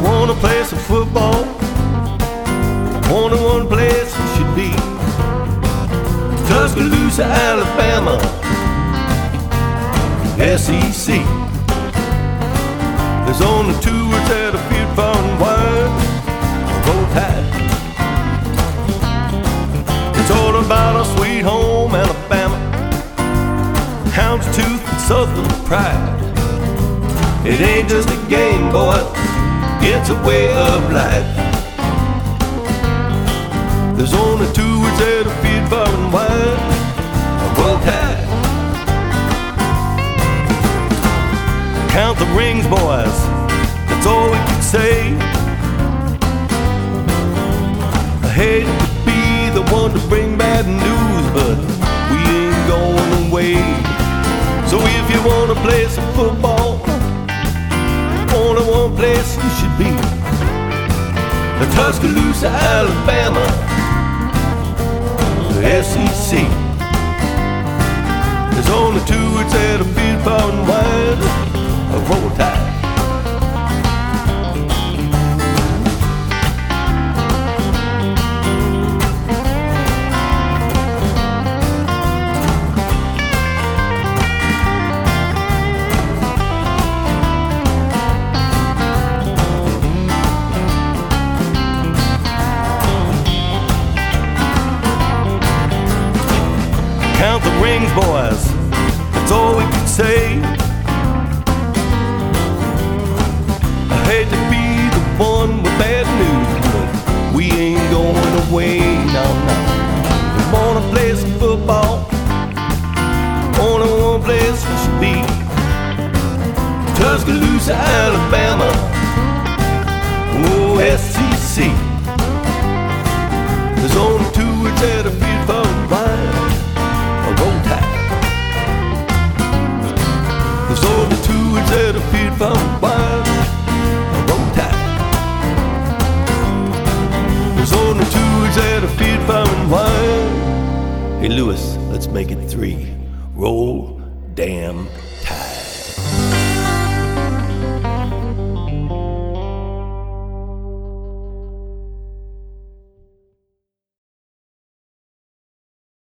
wanna play some football, only one place you should be. Tuscaloosa, Alabama, SEC. There's only two words that are few far and wide: Roll Tide. It's all about our sweet home, Alabama, houndstooth and southern pride. It ain't just a game, boy, it's a way of life. There's only two words that are few far and wide: Roll Tide. Count the rings, boys, that's all we can say. I hate to be the one to bring bad news, but we ain't going away. So if you wanna play some football, only one place you should be: the Tuscaloosa, Alabama, the SEC. There's only two words that are few far and wide: Roll Tide. Count the rings, boys, that's all we can say. I hate to be the one with bad news, but we ain't going away, no, no. We wanna play some football, only one place we should be: Tuscaloosa, Alabama, oh, SEC. There's only two words that are few far and wide: Roll Tide. There's only two words that are few far and wide: Roll Tide. There's only two words that are few far and wide. Hey Lewis, let's make it three: Roll damn Tide.